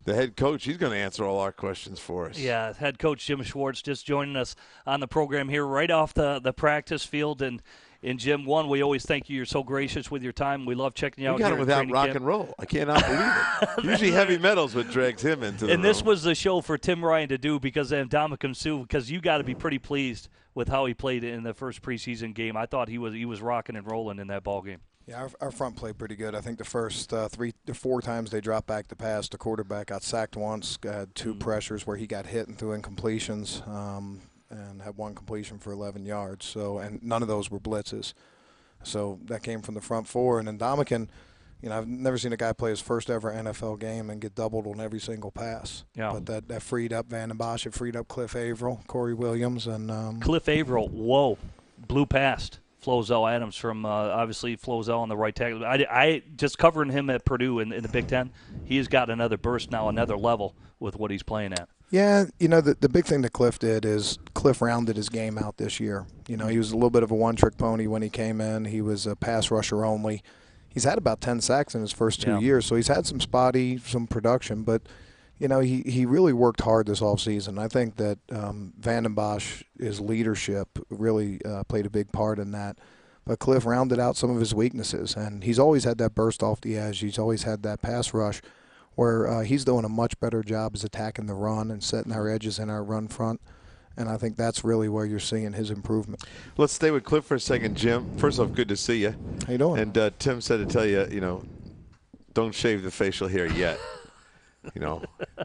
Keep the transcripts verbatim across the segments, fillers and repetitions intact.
The head coach, he's going to answer all our questions for us. Yeah, head coach Jim Schwartz just joining us on the program here right off the, the practice field. And, and Jim, one, we always thank you. You're so gracious with your time. We love checking you we out got here him without rock camp. and roll. I cannot believe it. Usually heavy metal's what drags him into the And room. this was the show for Tim Ryan to do because of Ndamukong Suh, because you got to be pretty pleased with how he played in the first preseason game. I thought he was he was rocking and rolling in that ball game. Yeah, our, our front played pretty good. I think the first uh, three to four times they dropped back to pass, the quarterback got sacked once, had two mm-hmm. pressures where he got hit and threw incompletions, um, and had one completion for eleven yards. So, and none of those were blitzes. So that came from the front four. And then Ndamukong, you know, I've never seen a guy play his first ever N F L game and get doubled on every single pass. Yeah. But that, that freed up Van den Bosch, it freed up Cliff Averill, Corey Williams, and um, Cliff Averill, whoa, blew past Flozell Adams from, uh, obviously, Flozell on the right tackle. I, I just covering him at Purdue in, in the Big Ten, he's got another burst now, another level with what he's playing at. Yeah, you know, the, the big thing that Cliff did is Cliff rounded his game out this year. You know, he was a little bit of a one-trick pony when he came in. He was a pass rusher only. He's had about ten sacks in his first two yeah. years, so he's had some spotty, some production, but – you know, he, he really worked hard this offseason. I think that um, Van den Bosch, his leadership, really uh, played a big part in that. But Cliff rounded out some of his weaknesses, and he's always had that burst off the edge. He's always had that pass rush where uh, he's doing a much better job as attacking the run and setting our edges in our run front. And I think that's really where you're seeing his improvement. Let's stay with Cliff for a second, Jim. First off, good to see you. How you doing? And uh, Tim said to tell you, you know, don't shave the facial hair yet. You know,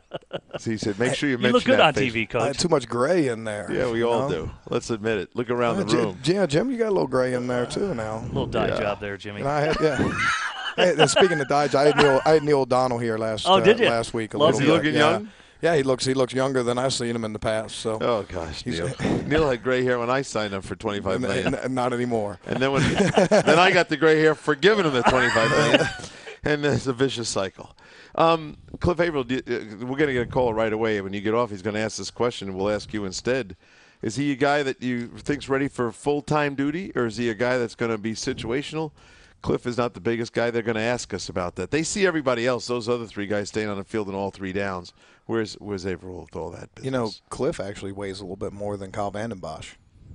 so he said, make sure you, you mention look good that on face. T V, Coach. I had too much gray in there. Yeah, we all know? do. Let's admit it. Look around uh, the room. Jim, yeah, Jim, you got a little gray in there too now. A little dye yeah. job there, Jimmy. And I had, yeah. Hey, and speaking of dyes, I had Neil, I had Neil O'Donnell here last. Oh, did you? Uh, last week. A Is he bit. looking yeah. young? Yeah, he looks he looks younger than I've seen him in the past. So. Oh gosh, Neil. Neil had gray hair when I signed him for twenty-five million dollars. Not anymore. And then when then I got the gray hair for giving him the twenty-five million dollars. And it's a vicious cycle. Um, Cliff Averill, we're going to get a call right away. When you get off, he's going to ask this question, and we'll ask you instead. Is he a guy that you think's ready for full-time duty, or is he a guy that's going to be situational? Cliff is not the biggest guy. They're going to ask us about that. They see everybody else, those other three guys staying on the field in all three downs. Where's where's Averill with all that business? You know, Cliff actually weighs a little bit more than Kyle Van den Bosch.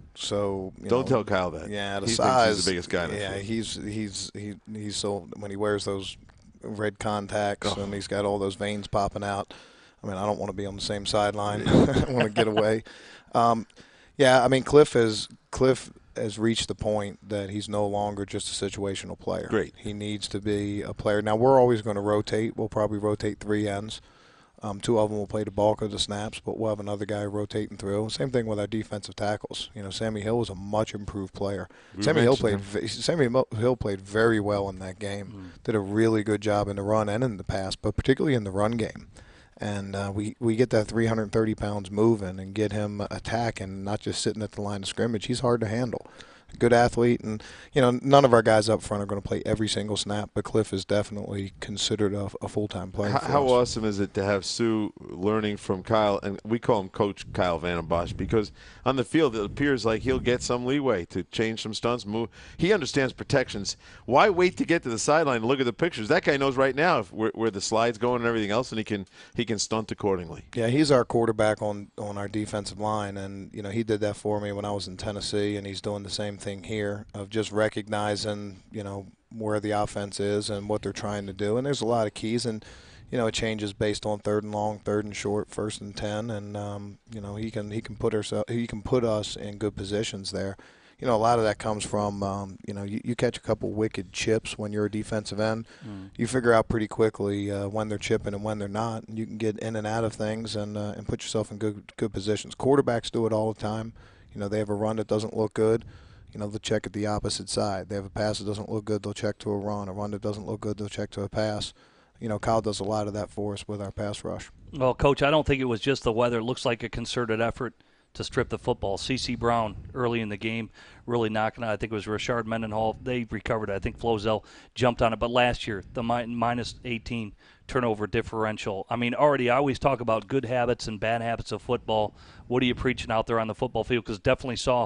So you don't know, tell Kyle that. Yeah, the he size. Thinks he's the biggest guy. In the yeah, field. he's he's he, he's so when he wears those red contacts oh. and he's got all those veins popping out. I mean, I don't want to be on the same sideline. I want to get away. Um, yeah, I mean, Cliff has Cliff has reached the point that he's no longer just a situational player. Great. He needs to be a player. Now we're always going to rotate. We'll probably rotate three ends. Um, two of them will play the bulk of the snaps, but we'll have another guy rotating through. Same thing with our defensive tackles. You know, Sammy Hill was a much improved player. We Sammy Hill played. Him. Sammy Hill played very well in that game. Mm. Did a really good job in the run and in the pass, but particularly in the run game. And uh, we we get that three hundred thirty pounds moving and get him attacking, not just sitting at the line of scrimmage. He's hard to handle. Good athlete, and you know none of our guys up front are going to play every single snap, but Cliff is definitely considered a, a full-time player. How, for how us. awesome is it to have Suh learning from Kyle, and we call him Coach Kyle Van den Bosch, because on the field it appears like he'll get some leeway to change some stunts, move. He understands protections. Why wait to get to the sideline and look at the pictures? That guy knows right now if where, where the slide's going and everything else, and he can he can stunt accordingly. Yeah, he's our quarterback on on our defensive line, and you know he did that for me when I was in Tennessee, and he's doing the same thing here of just recognizing, you know, where the offense is and what they're trying to do. And there's a lot of keys, and, you know, it changes based on third and long, third and short, first and ten. And, um, you know, he can he can put us, he can put us in good positions there. You know, a lot of that comes from, um, you know, you, you catch a couple wicked chips when you're a defensive end. Mm. You figure out pretty quickly uh, when they're chipping and when they're not. And you can get in and out of things and uh, and put yourself in good good positions. Quarterbacks do it all the time. You know, they have a run that doesn't look good. You know, they'll check at the opposite side. They have a pass that doesn't look good, they'll check to a run. A run that doesn't look good, they'll check to a pass. You know, Kyle does a lot of that for us with our pass rush. Well, Coach, I don't think it was just the weather. It looks like a concerted effort to strip the football. C C Brown early in the game really knocking out. I think it was Rashard Mendenhall. They recovered it. I think Flozell jumped on it. But last year, the mi- minus eighteen turnover differential. I mean, already I always talk about good habits and bad habits of football. What are you preaching out there on the football field? Because definitely saw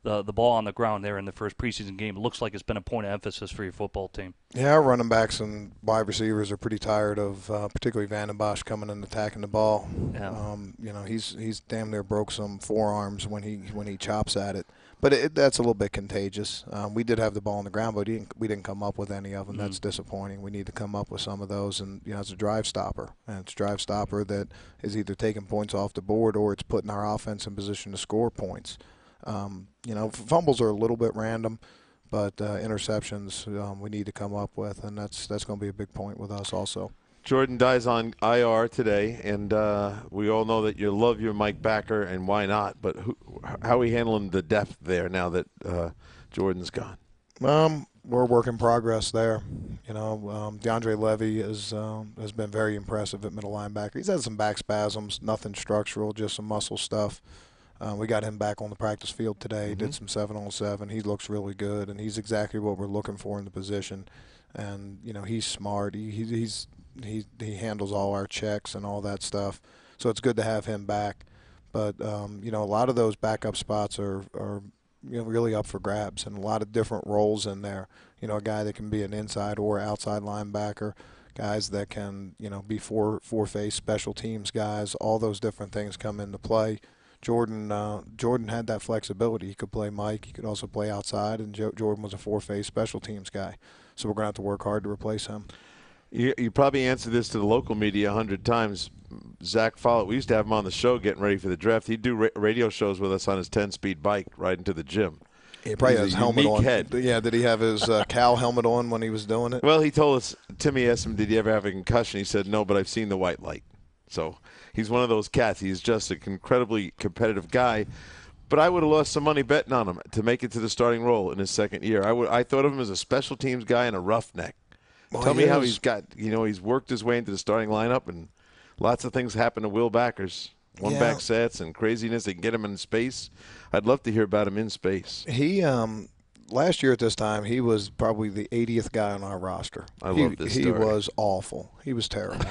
the the ball on the ground there in the first preseason game. It looks like it's been a point of emphasis for your football team. Yeah, our running backs and wide receivers are pretty tired of, uh, particularly Van den Bosch coming and attacking the ball. Yeah. Um, you know, he's he's damn near broke some forearms when he when he chops at it. But it, that's a little bit contagious. Um, we did have the ball on the ground, but we didn't, we didn't come up with any of them. Mm-hmm. That's disappointing. We need to come up with some of those, and you know, it's a drive stopper, and it's a drive stopper that is either taking points off the board or it's putting our offense in position to score points. Um, you know, fumbles are a little bit random, but uh, interceptions um, we need to come up with, and that's that's going to be a big point with us also. Jordan Dye's on I R today, and uh, we all know that you love your Mike Backer, and why not? But who, how are we handling the depth there now that uh, Jordan's gone? Um, we're a work in progress there. You know, um, DeAndre Levy is, um, has been very impressive at middle linebacker. He's had some back spasms, nothing structural, just some muscle stuff. Uh, we got him back on the practice field today. He mm-hmm. did some seven on seven. He looks really good, and he's exactly what we're looking for in the position. And, you know, he's smart. He, he, he's he he handles all our checks and all that stuff. So it's good to have him back. But, um, you know, a lot of those backup spots are, are you know, really up for grabs, and a lot of different roles in there. You know, a guy that can be an inside or outside linebacker, guys that can, you know, be four, four-face special teams guys. All those different things come into play. Jordan uh, Jordan had that flexibility. He could play Mike. He could also play outside, and jo- Jordan was a four-face special teams guy. So we're going to have to work hard to replace him. You, you probably answered this to the local media a hundred times. Zach Follett, we used to have him on the show getting ready for the draft. He'd do ra- radio shows with us on his ten-speed bike riding to the gym. He probably had his helmet on. Head. Yeah, did he have his uh, Cal helmet on when he was doing it? Well, he told us, Timmy asked him, did he ever have a concussion? He said, no, but I've seen the white light. So he's one of those cats. He's just an incredibly competitive guy. But I would have lost some money betting on him to make it to the starting role in his second year. I would. I thought of him as a special teams guy and a roughneck. Well, Tell me is. how he's got, you know, he's worked his way into the starting lineup, and lots of things happen to Will Backers. One-back yeah. sets and craziness. They can get him in space. I'd love to hear about him in space. He, um, last year at this time, he was probably the eightieth guy on our roster. I he, love this He story. was awful. He was terrible.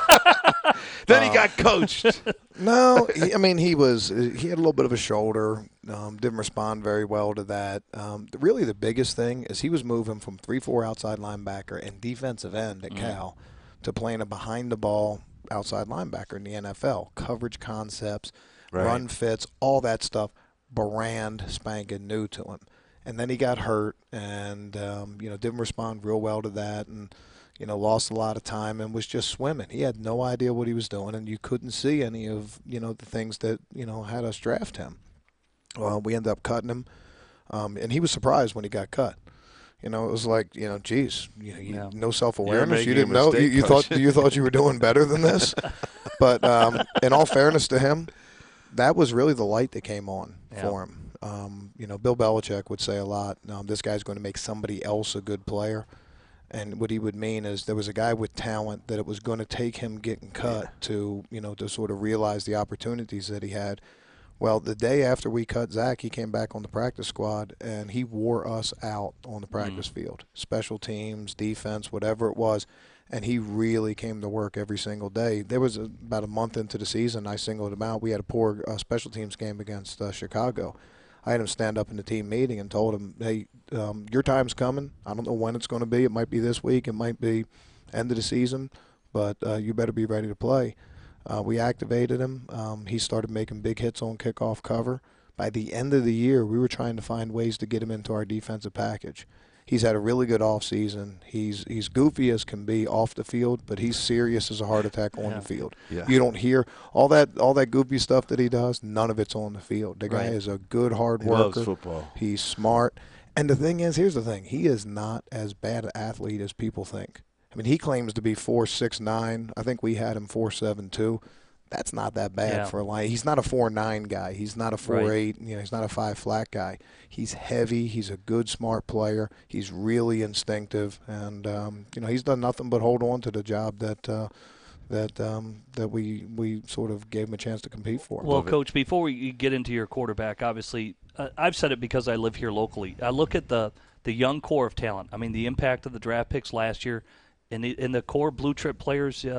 Then he got coached. No, he, I mean, he was, he had a little bit of a shoulder, um, didn't respond very well to that. Um, really the biggest thing is he was moving from three four outside linebacker and defensive end at mm. Cal to playing a behind-the-ball outside linebacker in the N F L. Coverage concepts, right. run fits, all that stuff, brand spanking new to him. And then he got hurt and, um, you know, didn't respond real well to that, and you know, lost a lot of time and was just swimming. He had no idea what he was doing, and you couldn't see any of, you know, the things that, you know, had us draft him. Well, we ended up cutting him, um, and he was surprised when he got cut. You know, it was like, you know, geez, you, you, yeah. no self-awareness. You didn't know. You, you thought you thought you were doing better than this. But um, in all fairness to him, that was really the light that came on yeah. for him. Um, you know, Bill Belichick would say a lot, um, this guy's going to make somebody else a good player. And what he would mean is there was a guy with talent that it was going to take him getting cut yeah. to, you know, to sort of realize the opportunities that he had. Well, the day after we cut Zach, he came back on the practice squad, and he wore us out on the practice mm. field. Special teams, defense, whatever it was, and he really came to work every single day. There was a, about a month into the season, I singled him out. We had a poor uh, special teams game against uh, Chicago. I had him stand up in the team meeting and told him, hey, um, your time's coming. I don't know when it's going to be. It might be this week. It might be end of the season, but uh, you better be ready to play. Uh, we activated him. Um, he started making big hits on kickoff cover. By the end of the year, we were trying to find ways to get him into our defensive package. He's had a really good offseason. He's he's goofy as can be off the field, but he's serious as a heart attack on yeah. the field. Yeah. You don't hear all that all that goofy stuff that he does. None of it's on the field. The guy right. is a good hard he worker. Loves football. He's smart. And the thing is, here's the thing. He is not as bad an athlete as people think. I mean, he claims to be four six nine. I think we had him four seven two. That's not that bad yeah. for a line. He's not a four nine guy. He's not a four eight. Right. You know, he's not a five flat guy. He's heavy. He's a good, smart player. He's really instinctive, and um, you know, he's done nothing but hold on to the job that uh, that um, that we we sort of gave him a chance to compete for. Well, Coach, before we get into your quarterback, obviously, uh, I've said it because I live here locally. I look at the the young core of talent. I mean, the impact of the draft picks last year, and the and the core blue chip players. Uh,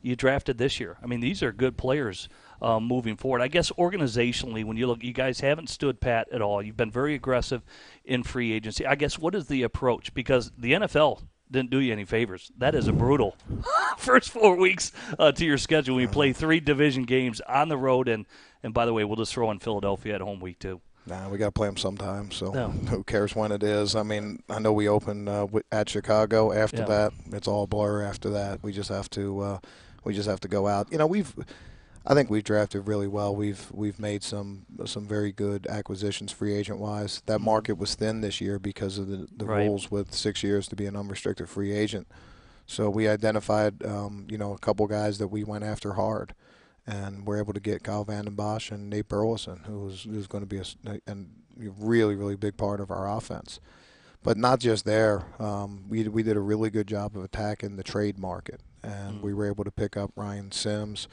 you drafted this year. I mean, these are good players um, moving forward. I guess organizationally, when you look, you guys haven't stood pat at all. You've been very aggressive in free agency. I guess what is the approach? Because the N F L didn't do you any favors. That is a brutal first four weeks uh, to your schedule. We play three division games on the road, and, and by the way, we'll just throw in Philadelphia at home week two. Nah, we got to play them sometime, so No. who cares when it is? I mean, I know we open uh, at Chicago. After Yeah. that, it's all blur. After that, we just have to uh, we just have to go out. You know, we've I think we've drafted really well. We've we've made some some very good acquisitions free agent wise. That market was thin this year because of the, the Right. rules with six years to be an unrestricted free agent. So we identified um, you know a couple guys that we went after hard. And we're able to get Kyle Vanden Bosch and Nate Burleson, who's who's going to be a, a really, really big part of our offense. But not just there. Um, we we did a really good job of attacking the trade market, and Mm. we were able to pick up Ryan Sims.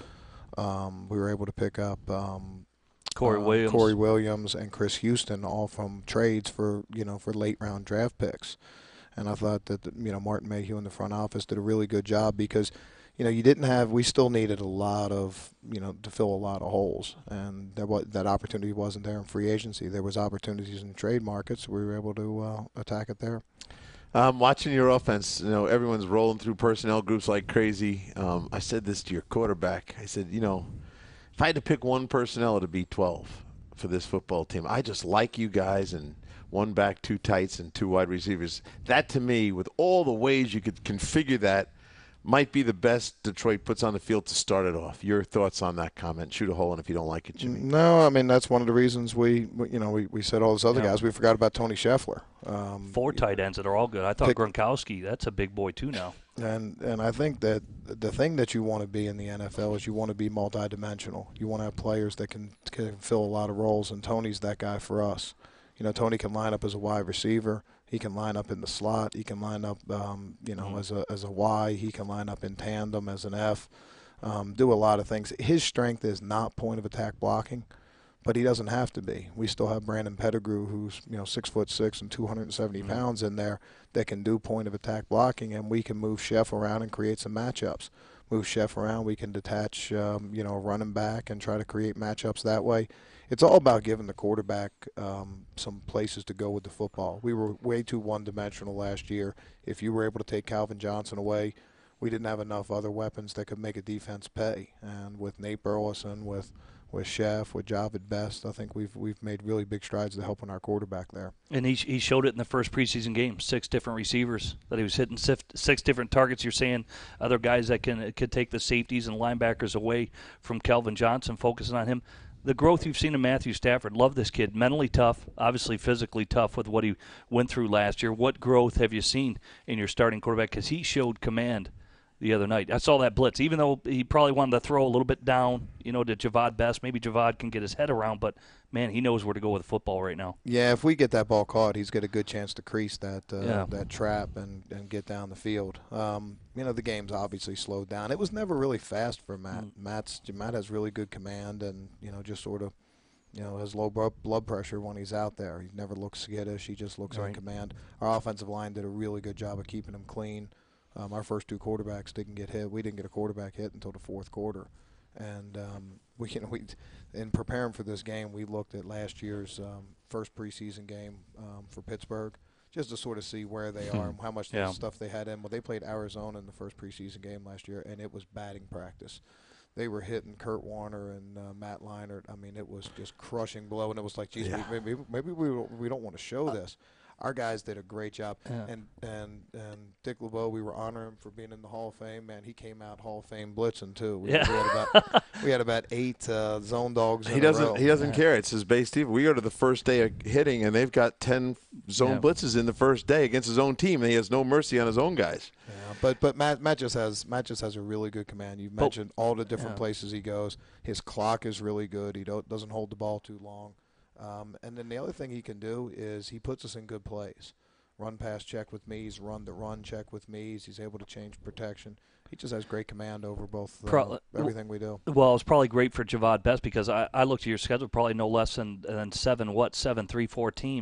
Um, we were able to pick up um, Corey uh, Williams. Corey Williams, and Chris Houston, all from trades for you know for late round draft picks. And I thought that you know Martin Mayhew in the front office did a really good job because. You know, you didn't have. We still needed a lot of, you know, to fill a lot of holes, and that what that opportunity wasn't there in free agency. There was opportunities in the trade markets. We were able to uh, attack it there. Um, watching your offense, you know, everyone's rolling through personnel groups like crazy. Um, I said this to your quarterback. I said, you know, if I had to pick one personnel, it'd be twelve for this football team. I just like you guys and one back, two tights, and two wide receivers. That to me, with all the ways you could configure that, might be the best Detroit puts on the field to start it off. Your thoughts on that comment? Shoot a hole in if you don't like it, Jimmy. No, I mean that's one of the reasons we, we you know, we, we said all those other Yeah. guys. We forgot about Tony Scheffler. Um, Four tight ends that are all good. I thought Pick- Gronkowski, that's a big boy too now. And and I think that the thing that you want to be in the N F L is you want to be multidimensional. You want to have players that can can fill a lot of roles, and Tony's that guy for us. You know, Tony can line up as a wide receiver. He can line up in the slot. He can line up, um, you know, Mhm. as a as a Y. He can line up in tandem as an F. Um, do a lot of things. His strength is not point of attack blocking, but he doesn't have to be. We still have Brandon Pettigrew, who's you know six foot six and two hundred seventy Mhm. pounds in there that can do point of attack blocking, and we can move Chef around and create some matchups. Move Chef around, we can detach, um, you know, running back and try to create matchups that way. It's all about giving the quarterback um, some places to go with the football. We were way too one-dimensional last year. If you were able to take Calvin Johnson away, we didn't have enough other weapons that could make a defense pay. And with Nate Burleson, with with Chef, with Javid Best, I think we've we've made really big strides to helping our quarterback there. And he he showed it in the first preseason game. Six different receivers that he was hitting six, six different targets. You're saying other guys that can could take the safeties and linebackers away from Calvin Johnson, focusing on him. The growth you've seen in Matthew Stafford, love this kid. Mentally tough, obviously physically tough with what he went through last year. What growth have you seen in your starting quarterback? Because he showed command the other night. I saw that blitz, even though he probably wanted to throw a little bit down, you know, to Javad Best. Maybe Javad can get his head around, but, man, he knows where to go with the football right now. Yeah, if we get that ball caught, he's got a good chance to crease that uh, Yeah. that trap and, and get down the field. Um, you know, the game's obviously slowed down. It was never really fast for Matt. Mm. Matt's Matt has really good command and, you know, just sort of, you know, has low bro- blood pressure when he's out there. He never looks skittish. He just looks Right. in command. Our offensive line did a really good job of keeping him clean. Um, our first two quarterbacks didn't get hit. We didn't get a quarterback hit until the fourth quarter. And um, we, you know, we, in preparing for this game, we looked at last year's um, first preseason game um, for Pittsburgh, just to sort of see where they are and how much Yeah. stuff they had in. Well, they played Arizona in the first preseason game last year, and it was batting practice. They were hitting Kurt Warner and uh, Matt Leinart. I mean, it was just crushing blow, and it was like, geez, Yeah. we, maybe maybe we don't, we don't want to show this. Our guys did a great job, Yeah. and and and Dick LeBeau, we were honoring him for being in the Hall of Fame. Man, he came out Hall of Fame blitzing too. We, Yeah. we had about we had about eight uh, zone dogs. He in a doesn't. row. He doesn't Yeah. care. It's his base team. We go to the first day of hitting, and they've got ten zone Yeah. blitzes in the first day against his own team, and he has no mercy on his own guys. Yeah, but but Matt Matt just has Matt just has a really good command. You mentioned all the different yeah. places he goes. His clock is really good. He don't, doesn't hold the ball too long. Um, and then the other thing he can do is he puts us in good plays. Run pass check with me. He's run the run check with me. He's able to change protection. He just has great command over both uh, Pro- everything we do. Well, it's probably great for Javad Best because I, I looked at your schedule, probably no less than, than seven, what, seven, three, four teams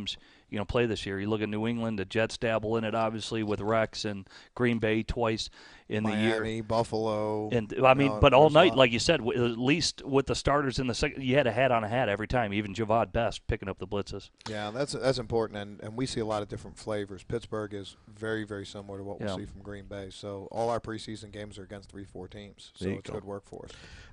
you know, play this year. You look at New England, the Jets dabble in it, obviously, with Rex, and Green Bay twice in Miami, the year. Miami, Buffalo. And I mean, know, but all night, lot. like you said, w- at least with the starters in the second, you had a hat on a hat every time, even Javad Best picking up the blitzes. Yeah, that's that's important, and, and we see a lot of different flavors. Pittsburgh is very, very similar to what we'll Yeah. see from Green Bay. So all our preseason games are against three, four teams. So it's go. good work for us.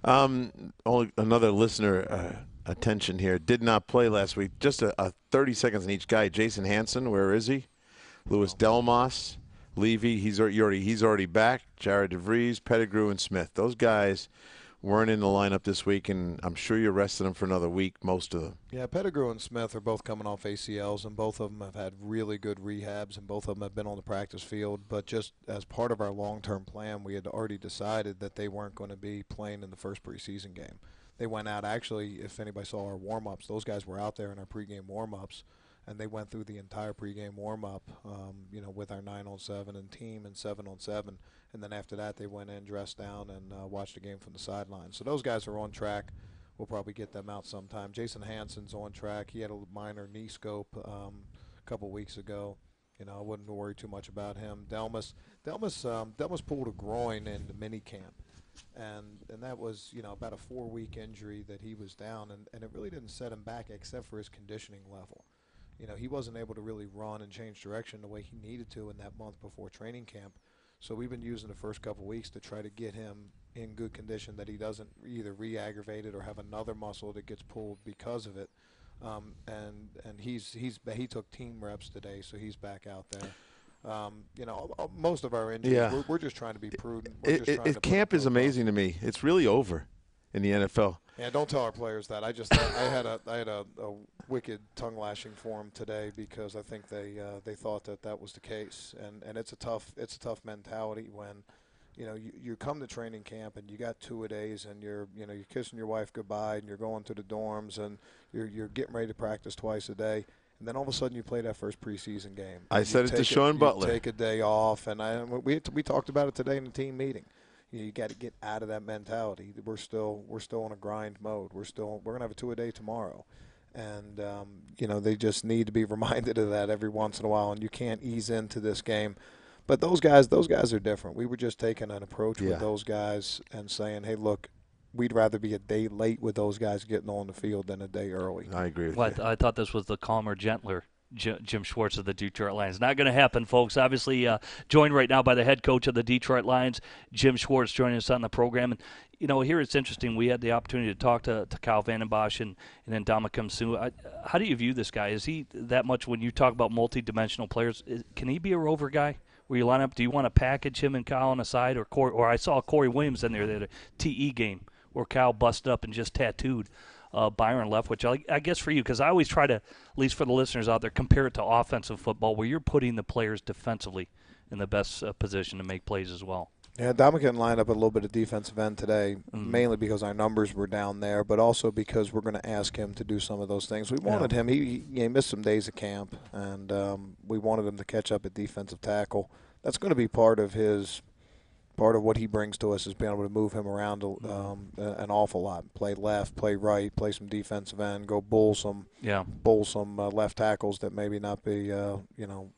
Um, only another listener uh, attention here. Did not play last week. Just a, a thirty seconds on each guy. Jason Hansen, where is he? Louis Delmas, Levy. He's already, already he's already back. Jared DeVries, Pettigrew, and Smith. Those guys weren't in the lineup this week, and I'm sure you rested them for another week. Most of them. Yeah, Pettigrew and Smith are both coming off A C Ls, and both of them have had really good rehabs, and both of them have been on the practice field. But just as part of our long-term plan, we had already decided that they weren't going to be playing in the first preseason game. They went out, actually, if anybody saw our warm-ups, those guys were out there in our pregame warm-ups, and they went through the entire pregame warm-up, um, you know, with our nine on seven and team and seven on seven. And then after that, they went in, dressed down, and uh, watched the game from the sideline. So those guys are on track. We'll probably get them out sometime. Jason Hansen's on track. He had a minor knee scope um, a couple weeks ago. You know, I wouldn't worry too much about him. Delmas, Delmas, um, Delmas pulled a groin in the mini camp, and and that was, you know, about a four-week injury that he was down, and, and it really didn't set him back except for his conditioning level. You know, he wasn't able to really run and change direction the way he needed to in that month before training camp. So we've been using the first couple of weeks to try to get him in good condition, that he doesn't either re-aggravate it or have another muscle that gets pulled because of it. Um, and and he's he's he took team reps today, so he's back out there. Um, you know, most of our injuries, Yeah. we're, we're just trying to be prudent. We're It, just it, trying it, to camp put is amazing to me. It's really over in the N F L. Yeah, don't tell our players that. I just I had a I had a, a wicked tongue lashing for them today because I think they uh, they thought that that was the case, and, and it's a tough it's a tough mentality when, you know, you, you come to training camp and you got two a days and you're you know you're kissing your wife goodbye and you're going to the dorms and you're you're getting ready to practice twice a day, and then all of a sudden you play that first preseason game. I You said it to take Sean you Butler. Take a day off, and I we we talked about it today in the team meeting. You, you got to get out of that mentality. We're still we're still in a grind mode. We're still we're gonna have a two a day tomorrow, and um, you know they just need to be reminded of that every once in a while. And you can't ease into this game. But those guys, those guys are different. We were just taking an approach Yeah. with those guys and saying, hey, look, we'd rather be a day late with those guys getting on the field than a day early. I agree with Well, I, you. th- I thought this was the calmer, gentler J- Jim Schwartz of the Detroit Lions. Not going to happen, folks. Obviously, uh, joined right now by the head coach of the Detroit Lions, Jim Schwartz, joining us on the program. And, you know, here it's interesting. We had the opportunity to talk to, to Kyle Vandenbosch and, and then Ndamukong Suh. I, how do you view this guy? Is he that much, when you talk about multi-dimensional players, is, can he be a rover guy? Where you line up, do you want to package him and Kyle on the side, or Corey, or I saw Corey Williams in there, they had a T E game where Kyle busted up and just tattooed uh, Byron Leftwich. I, I guess for you, because I always try to, at least for the listeners out there, compare it to offensive football where you're putting the players defensively in the best uh, position to make plays as well. Yeah, Ndamukong lined up a little bit of defensive end today, Mhm. mainly because our numbers were down there, but also because we're going to ask him to do some of those things. We wanted him. He, he, he missed some days of camp, and um, we wanted him to catch up at defensive tackle. That's going to be part of his part of what he brings to us, is being able to move him around um, an awful lot. Play left, play right, play some defensive end, go bull some, Yeah. bull some uh, left tackles that maybe not be uh, you know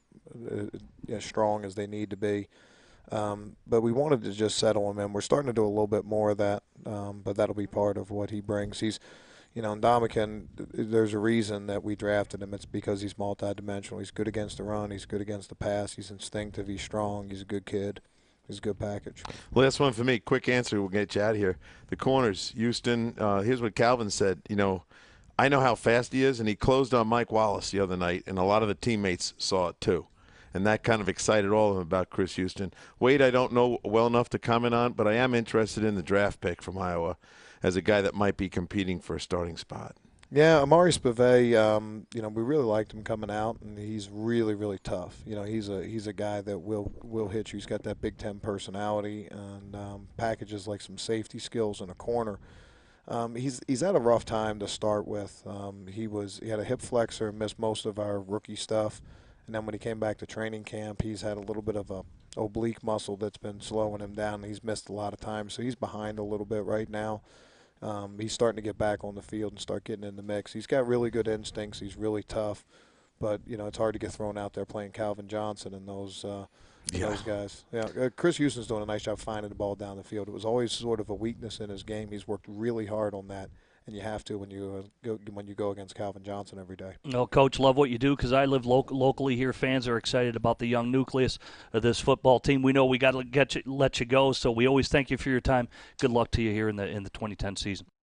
uh, as strong as they need to be. Um, but we wanted to just settle him in. We're starting to do a little bit more of that, um, but that'll be part of what he brings. He's, you know, Ndamukong, there's a reason that we drafted him. It's because he's multidimensional. He's good against the run. He's good against the pass. He's instinctive. He's strong. He's a good kid. He's a good package. Last one for me. Quick answer. We'll get you out of here. The corners, Houston. Uh, here's what Calvin said. You know, I know how fast he is, and he closed on Mike Wallace the other night, and a lot of the teammates saw it too. And that kind of excited all of them about Chris Houston. Wade, I don't know well enough to comment on, but I am interested in the draft pick from Iowa as a guy that might be competing for a starting spot. Yeah, Amari Spivey, um, you know, we really liked him coming out, and he's really, really tough. You know, he's a he's a guy that will will hit you. He's got that Big Ten personality and um, packages like some safety skills in a corner. Um, he's he's had a rough time to start with. Um, he was he had a hip flexor, missed most of our rookie stuff. And then when he came back to training camp, he's had a little bit of a oblique muscle that's been slowing him down. He's missed a lot of time, so he's behind a little bit right now. Um, he's starting to get back on the field and start getting in the mix. He's got really good instincts. He's really tough. but you know it's hard to get thrown out there playing Calvin Johnson and those uh, Yeah. those guys. Yeah, uh, Chris Houston's doing a nice job finding the ball down the field. It was always sort of a weakness in his game. He's worked really hard on that, and you have to when you uh, go when you go against Calvin Johnson every day. No, Coach, love what you do because I live lo- locally here. Fans are excited about the young nucleus of this football team. We know we got to get you, let you go, so we always thank you for your time. Good luck to you here in the in the twenty ten season.